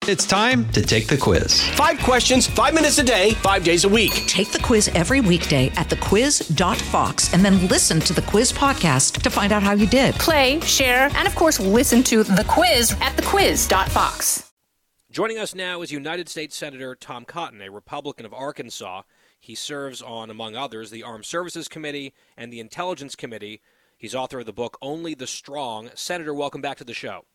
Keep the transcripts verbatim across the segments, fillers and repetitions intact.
It's time to take the quiz. Five questions, five minutes a day, five days a week. Take the quiz every weekday at the quiz dot fox and then listen to the quiz podcast to find out how you did. Play, share, and of course, listen to the quiz at the quiz dot fox. Joining us now is United States Senator Tom Cotton, a Republican of Arkansas. He serves on, among others, the Armed Services Committee and the Intelligence Committee. He's author of the book Only the Strong. Senator, welcome back to the show.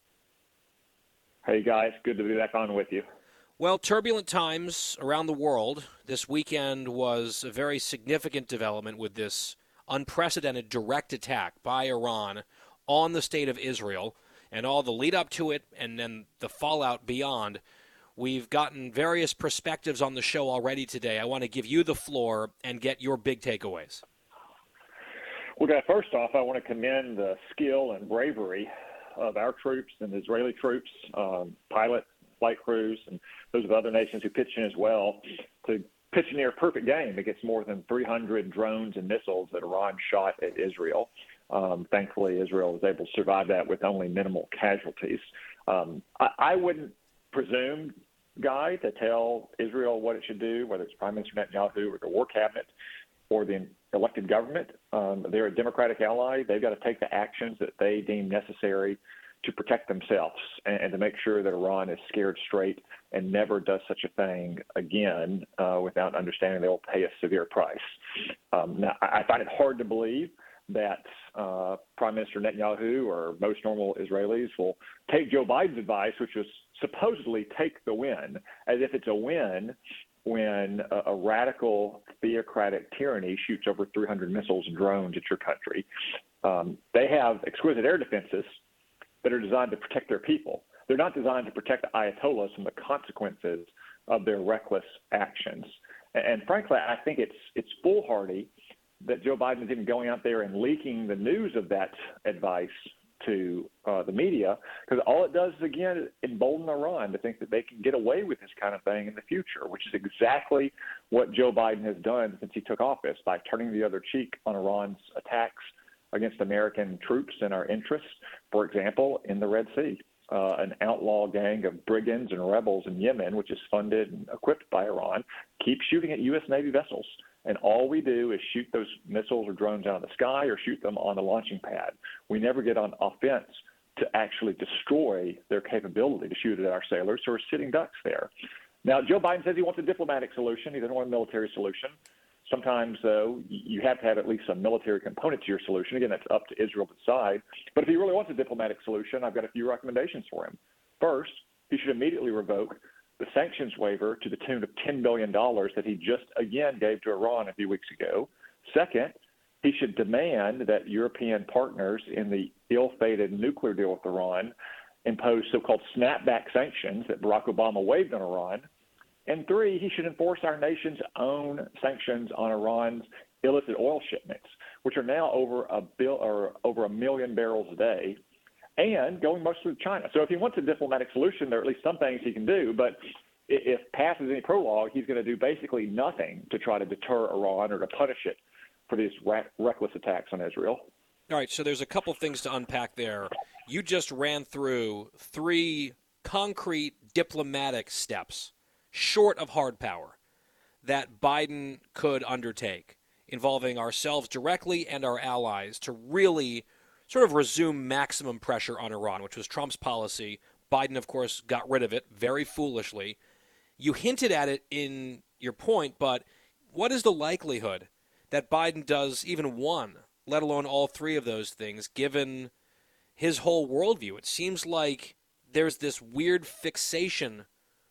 Hey, guys. Good to be back on with you. Well, turbulent times around the world. This weekend was a very significant development with this unprecedented direct attack by Iran on the state of Israel and all the lead up to it and then the fallout beyond. We've gotten various perspectives on the show already today. I want to give you the floor and get your big takeaways. Well, guys, first off, I want to commend the skill and bravery of our troops and the Israeli troops, um, pilots, flight crews, and those of other nations who pitched in as well to pitch a near perfect game against more than three hundred drones and missiles that Iran shot at Israel. Um, thankfully, Israel was able to survive that with only minimal casualties. Um, I, I wouldn't presume, Guy, to tell Israel what it should do, whether it's Prime Minister Netanyahu or the War Cabinet or the elected government. Um, they're a Democratic ally. They've got to take the actions that they deem necessary to protect themselves and, and to make sure that Iran is scared straight and never does such a thing again uh, without understanding they'll pay a severe price. Um, now, I, I find it hard to believe that uh, Prime Minister Netanyahu or most normal Israelis will take Joe Biden's advice, which was supposedly take the win, as if it's a win when a, a radical theocratic tyranny shoots over three hundred missiles and drones at your country. Um, they have exquisite air defenses that are designed to protect their people. They're not designed to protect the Ayatollahs from the consequences of their reckless actions. And, and frankly, I think it's it's foolhardy that Joe Biden is even going out there and leaking the news of that advice to uh, the media, because all it does is, again, embolden Iran to think that they can get away with this kind of thing in the future, which is exactly what Joe Biden has done since he took office by turning the other cheek on Iran's attacks against American troops and our interests. For example, in the Red Sea, uh, an outlaw gang of brigands and rebels in Yemen, which is funded and equipped by Iran, keeps shooting at U S Navy vessels. And all we do is shoot those missiles or drones out of the sky or shoot them on the launching pad. We never get on offense to actually destroy their capability to shoot at our sailors who are sitting ducks there. Now, Joe Biden says he wants a diplomatic solution. He doesn't want a military solution. Sometimes, though, you have to have at least some military component to your solution. Again, that's up to Israel to decide. But if he really wants a diplomatic solution, I've got a few recommendations for him. First, he should immediately revoke the sanctions waiver to the tune of ten billion dollars that he just again gave to Iran a few weeks ago. Second, he should demand that European partners in the ill-fated nuclear deal with Iran impose so-called snapback sanctions that Barack Obama waived on Iran. And three, he should enforce our nation's own sanctions on Iran's illicit oil shipments, which are now over a bill or over a million barrels a day, and going mostly to China. So if he wants a diplomatic solution, there are at least some things he can do. But if passes any prologue, he's going to do basically nothing to try to deter Iran or to punish it for these rac- reckless attacks on Israel. All right, so there's a couple things to unpack there. You just ran through three concrete diplomatic steps, short of hard power, that Biden could undertake, involving ourselves directly and our allies to really sort of resume maximum pressure on Iran, which was Trump's policy. Biden, of course, got rid of it very foolishly. You hinted at it in your point, but what is the likelihood that Biden does even one, let alone all three of those things, given his whole worldview? It seems like there's this weird fixation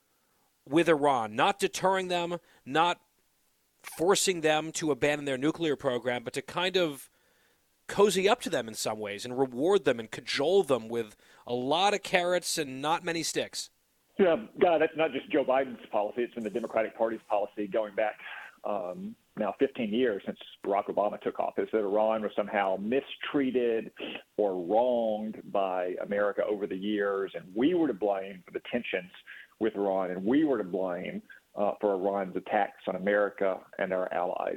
with Iran, not deterring them, not forcing them to abandon their nuclear program, but to kind of cozy up to them in some ways and reward them and cajole them with a lot of carrots and not many sticks. Yeah, God, that's not just Joe Biden's policy. It's been the Democratic Party's policy going back um, now fifteen years since Barack Obama took office, that Iran was somehow mistreated or wronged by America over the years, and we were to blame for the tensions with Iran, and we were to blame uh, for Iran's attacks on America and our allies.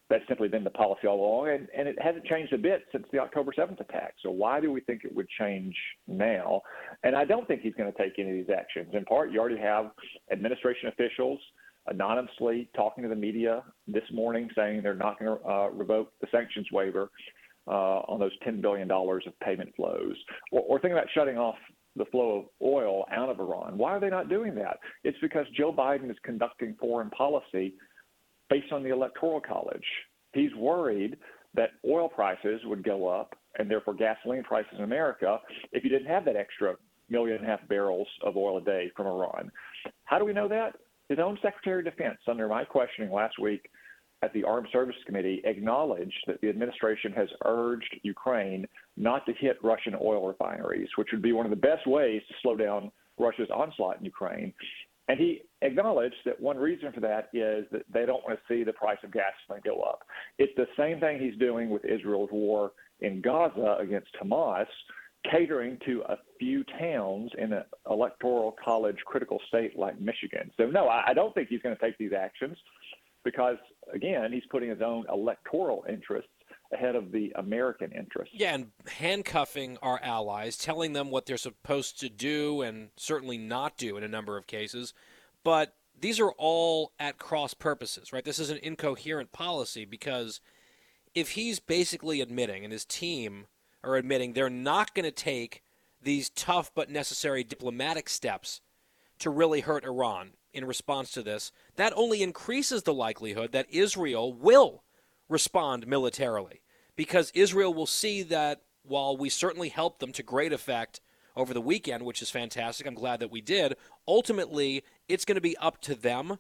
That's simply been the policy all along, and, and it hasn't changed a bit since the October seventh attack. So why do we think it would change now? And I don't think he's going to take any of these actions. In part, you already have administration officials anonymously talking to the media this morning saying they're not going to uh, revoke the sanctions waiver uh, on those ten billion dollars of payment flows. Or, or think about shutting off the flow of oil out of Iran. Why are they not doing that? It's because Joe Biden is conducting foreign policy based on the Electoral College. He's worried that oil prices would go up and therefore gasoline prices in America if you didn't have that extra million and a half barrels of oil a day from Iran. How do we know that? His own Secretary of Defense, under my questioning last week at the Armed Services Committee, acknowledged that the administration has urged Ukraine not to hit Russian oil refineries, which would be one of the best ways to slow down Russia's onslaught in Ukraine. And he acknowledged that one reason for that is that they don't want to see the price of gasoline go up. It's the same thing he's doing with Israel's war in Gaza against Hamas, catering to a few towns in an electoral college critical state like Michigan. So, no, I don't think he's going to take these actions because, again, he's putting his own electoral interests ahead of the American interests. Yeah, and handcuffing our allies, telling them what they're supposed to do and certainly not do in a number of cases. But these are all at cross purposes, right? This is an incoherent policy because if he's basically admitting, and his team are admitting, they're not going to take these tough but necessary diplomatic steps to really hurt Iran in response to this, that only increases the likelihood that Israel will respond militarily, because Israel will see that while we certainly helped them to great effect over the weekend, which is fantastic, I'm glad that we did, ultimately it's going to be up to them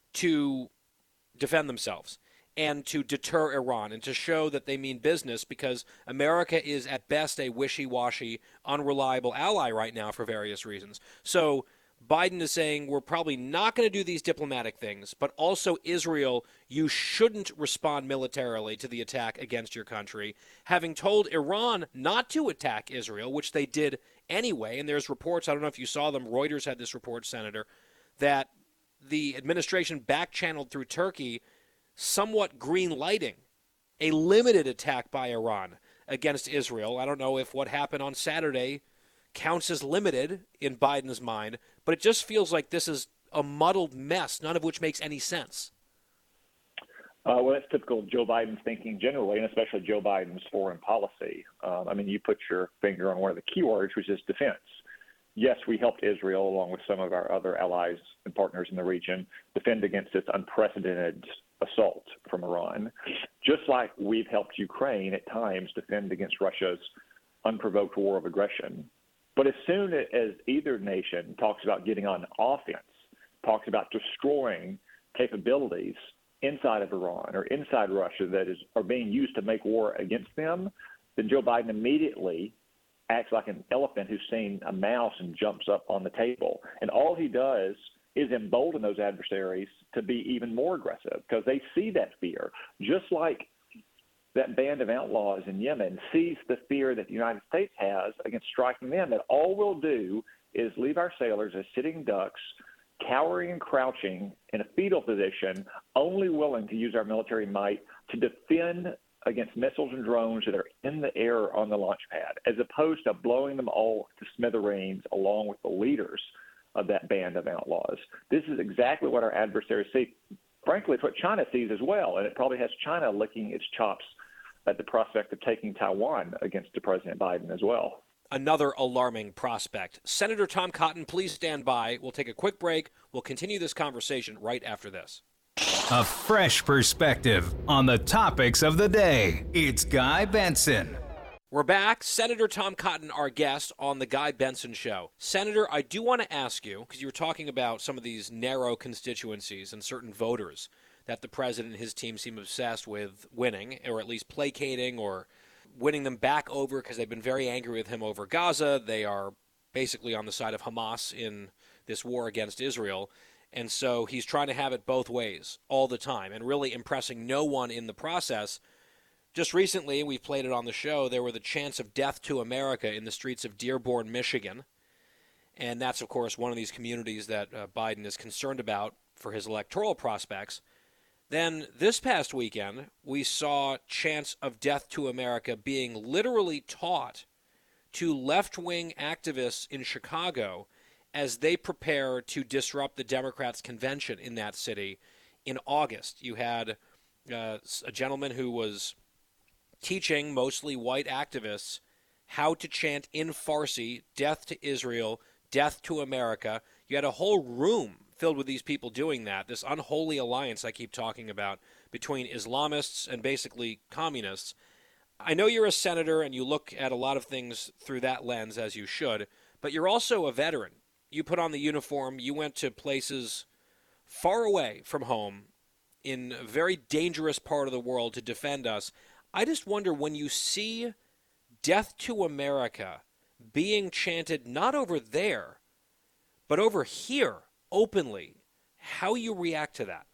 to defend themselves and to deter Iran and to show that they mean business, because America is at best a wishy-washy, unreliable ally right now for various reasons. So Biden is saying we're probably not going to do these diplomatic things, but also Israel, you shouldn't respond militarily to the attack against your country, having told Iran not to attack Israel, which they did anyway. And there's reports, I don't know if you saw them, Reuters had this report, Senator, that the administration back-channeled through Turkey somewhat green-lighting a limited attack by Iran against Israel. I don't know if what happened on Saturday counts as limited in Biden's mind, but it just feels like this is a muddled mess, none of which makes any sense. Uh, well, that's typical of Joe Biden's thinking generally, and especially Joe Biden's foreign policy. Um, I mean, you put your finger on one of the key words, which is defense. Yes, we helped Israel, along with some of our other allies and partners in the region, defend against this unprecedented assault from Iran, just like we've helped Ukraine at times defend against Russia's unprovoked war of aggression. But as soon as either nation talks about getting on offense, talks about destroying capabilities inside of Iran or inside Russia that is are being used to make war against them, then Joe Biden immediately acts like an elephant who's seen a mouse and jumps up on the table. And all he does is embolden those adversaries to be even more aggressive because they see that fear, just like that band of outlaws in Yemen sees the fear that the United States has against striking them, that all we'll do is leave our sailors as sitting ducks, cowering and crouching in a fetal position, only willing to use our military might to defend against missiles and drones that are in the air on the launch pad, as opposed to blowing them all to smithereens along with the leaders of that band of outlaws. This is exactly what our adversaries see. Frankly, it's what China sees as well, and it probably has China licking its chops at the prospect of taking Taiwan against President Biden as well. Another alarming prospect. Senator Tom Cotton, please stand by. We'll take a quick break. We'll continue this conversation right after this. A fresh perspective on the topics of the day. It's Guy Benson. We're back. Senator Tom Cotton, our guest on the Guy Benson Show. Senator, I do want to ask you, because you were talking about some of these narrow constituencies and certain voters that the president and his team seem obsessed with winning, or at least placating or winning them back over because they've been very angry with him over Gaza. They are basically on the side of Hamas in this war against Israel. And so he's trying to have it both ways all the time and really impressing no one in the process. Just recently, we've played it on the show, there were the chants of death to America in the streets of Dearborn, Michigan. And that's, of course, one of these communities that uh, Biden is concerned about for his electoral prospects. Then this past weekend, we saw chants of death to America being literally taught to left-wing activists in Chicago as they prepare to disrupt the Democrats' convention in that city in August. You had uh, a gentleman who was teaching mostly white activists how to chant in Farsi, death to Israel, death to America. You had a whole room filled with these people doing that, this unholy alliance I keep talking about between Islamists and basically communists. I know you're a senator and you look at a lot of things through that lens, as you should, but you're also a veteran. You put on the uniform, you went to places far away from home in a very dangerous part of the world to defend us. I just wonder, when you see death to America being chanted not over there, but over here, openly, how you react to that.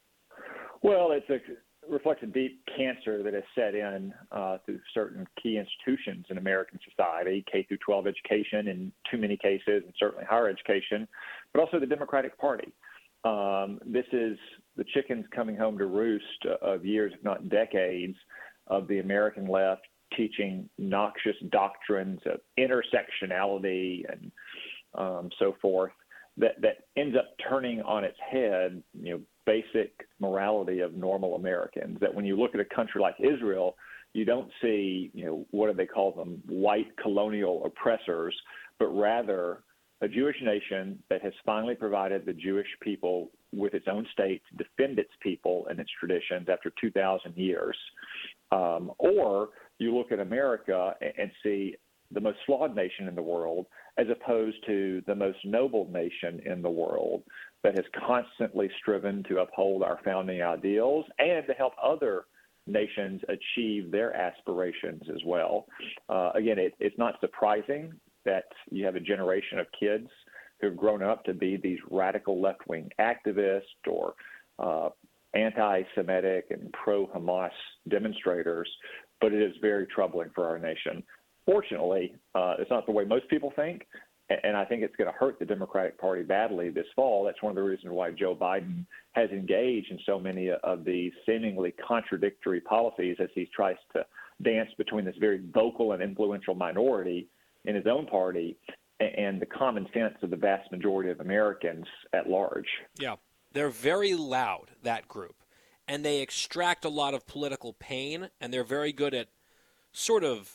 Well, it's a reflects a deep cancer that has set in uh, through certain key institutions in American society, K through twelve education in too many cases, and certainly higher education, but also the Democratic Party. Um, this is the chickens coming home to roost of years, if not decades, of the American left teaching noxious doctrines of intersectionality and um, so forth. That, that ends up turning on its head, you know, basic morality of normal Americans. That when you look at a country like Israel, you don't see, you know, what do they call them, white colonial oppressors, but rather a Jewish nation that has finally provided the Jewish people with its own state to defend its people and its traditions after two thousand years. Um, or you look at America and, and see the most flawed nation in the world, as opposed to the most noble nation in the world that has constantly striven to uphold our founding ideals and to help other nations achieve their aspirations as well. Uh, again, it, it's not surprising that you have a generation of kids who have grown up to be these radical left-wing activists or uh, anti-Semitic and pro-Hamas demonstrators, but it is very troubling for our nation. Fortunately, uh, it's not the way most people think, and I think it's going to hurt the Democratic Party badly this fall. That's one of the reasons why Joe Biden has engaged in so many of these seemingly contradictory policies as he tries to dance between this very vocal and influential minority in his own party and the common sense of the vast majority of Americans at large. Yeah, they're very loud, that group, and they extract a lot of political pain, and they're very good at sort of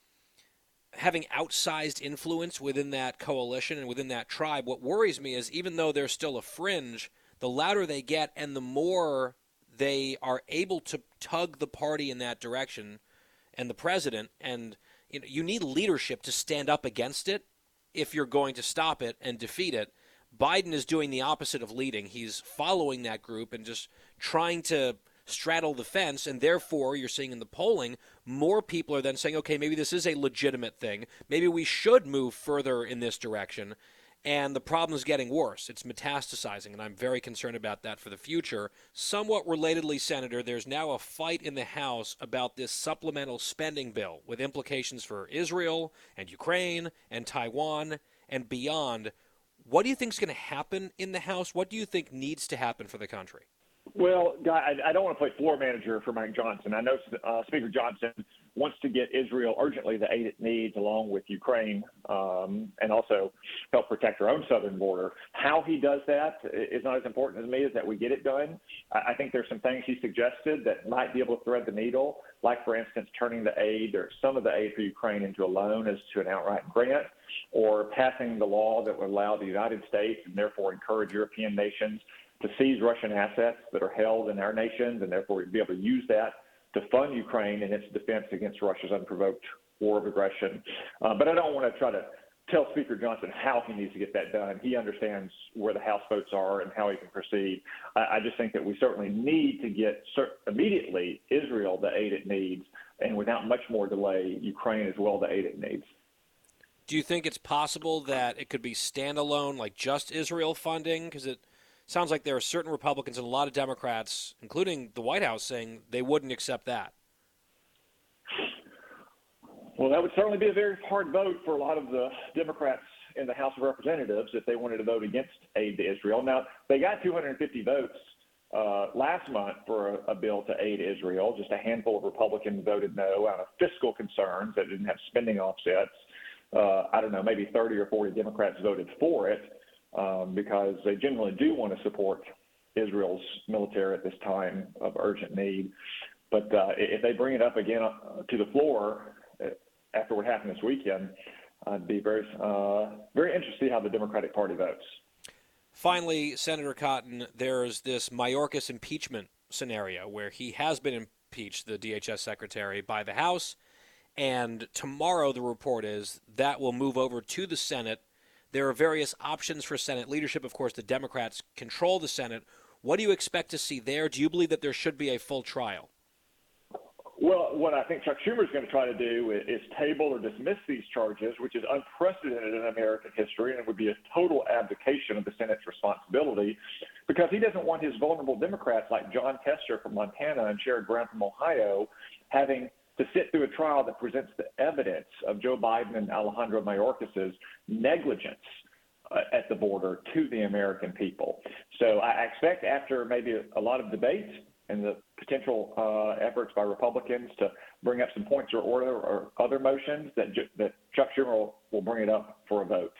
having outsized influence within that coalition and within that tribe. What worries me is, even though they're still a fringe, the louder they get and the more they are able to tug the party in that direction and the president, and you know, you need leadership to stand up against it if you're going to stop it and defeat it. Biden is doing the opposite of leading. He's following that group and just trying to straddle the fence, and therefore you're seeing in the polling more people are then saying, okay, maybe this is a legitimate thing. Maybe we should move further in this direction, and the problem is getting worse. It's metastasizing, and I'm very concerned about that for the future. Somewhat relatedly, Senator, there's now a fight in the House about this supplemental spending bill with implications for Israel and Ukraine and Taiwan and beyond. What do you think is going to happen in the House? What do you think needs to happen for the country? Well, Guy, I don't want to play floor manager for Mike Johnson. I know uh, Speaker Johnson wants to get Israel urgently the aid it needs, along with Ukraine, um, and also help protect our own southern border. How he does that is not as important as me, is that we get it done. I think there's some things he suggested that might be able to thread the needle, like, for instance, turning the aid or some of the aid for Ukraine into a loan as to an outright grant, or passing the law that would allow the United States and therefore encourage European nations to seize Russian assets that are held in our nations, and therefore we'd be able to use that to fund Ukraine in its defense against Russia's unprovoked war of aggression. Uh, but I don't want to try to tell Speaker Johnson how he needs to get that done. He understands where the House votes are and how he can proceed. I, I just think that we certainly need to get cert- immediately Israel the aid it needs, and without much more delay, Ukraine as well the aid it needs. Do you think it's possible that it could be standalone, like just Israel funding? Because it sounds like there are certain Republicans and a lot of Democrats, including the White House, saying they wouldn't accept that. Well, that would certainly be a very hard vote for a lot of the Democrats in the House of Representatives if they wanted to vote against aid to Israel. Now, they got two hundred fifty votes uh, last month for a, a bill to aid Israel. Just a handful of Republicans voted no out of fiscal concerns that didn't have spending offsets. Uh, I don't know, maybe thirty or forty Democrats voted for it um, because they generally do want to support Israel's military at this time of urgent need. But uh, if they bring it up again to the floor after what happened this weekend, I'd be very, uh, very interested to see how the Democratic Party votes. Finally, Senator Cotton, there's this Mayorkas impeachment scenario where he has been impeached, the D H S secretary, by the House, and tomorrow the report is that will move over to the Senate. There are various options for Senate leadership. Of course, the Democrats control the Senate. What do you expect to see there? Do you believe that there should be a full trial? Well, what I think Chuck Schumer is going to try to do is table or dismiss these charges, which is unprecedented in American history, and it would be a total abdication of the Senate's responsibility, because he doesn't want his vulnerable Democrats like John Tester from Montana and Sherrod Brown from Ohio having to sit through a trial that presents the evidence of Joe Biden and Alejandro Mayorkas' negligence uh, at the border to the American people. So I expect after maybe a, a lot of debate and the potential uh, efforts by Republicans to bring up some points or order or other motions that that Chuck Schumer will, will bring it up for a vote.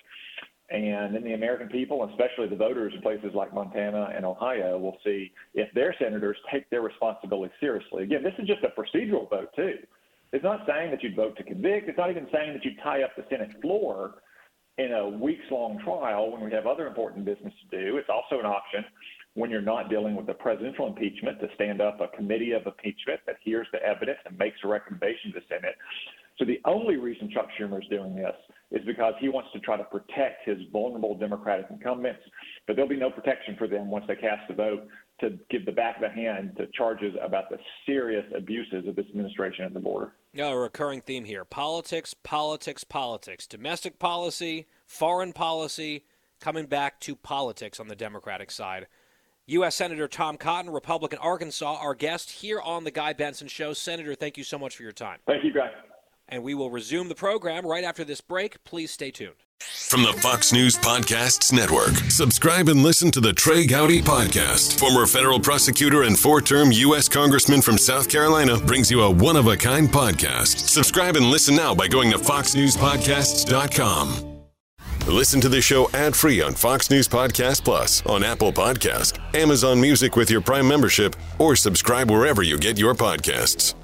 And then the American people, especially the voters in places like Montana and Ohio, will see if their senators take their responsibility seriously. Again, this is just a procedural vote, too. It's not saying that you'd vote to convict. It's not even saying that you'd tie up the Senate floor in a weeks-long trial when we have other important business to do. It's also an option when you're not dealing with a presidential impeachment to stand up a committee of impeachment that hears the evidence and makes a recommendation to the Senate. So the only reason Chuck Schumer is doing this is because he wants to try to protect his vulnerable Democratic incumbents, but there'll be no protection for them once they cast the vote to give the back of the hand to charges about the serious abuses of this administration at the border. Yeah, a recurring theme here. Politics, politics, politics. Domestic policy, foreign policy, coming back to politics on the Democratic side. U S Senator Tom Cotton, Republican Arkansas, our guest here on The Guy Benson Show. Senator, thank you so much for your time. Thank you, Guy. And we will resume the program right after this break. Please stay tuned. From the Fox News Podcasts Network, subscribe and listen to the Trey Gowdy Podcast. Former federal prosecutor and four-term U S Congressman from South Carolina brings you a one-of-a-kind podcast. Subscribe and listen now by going to fox news podcasts dot com. Listen to the show ad-free on Fox News Podcast Plus, on Apple Podcast, Amazon Music with your Prime membership, or subscribe wherever you get your podcasts.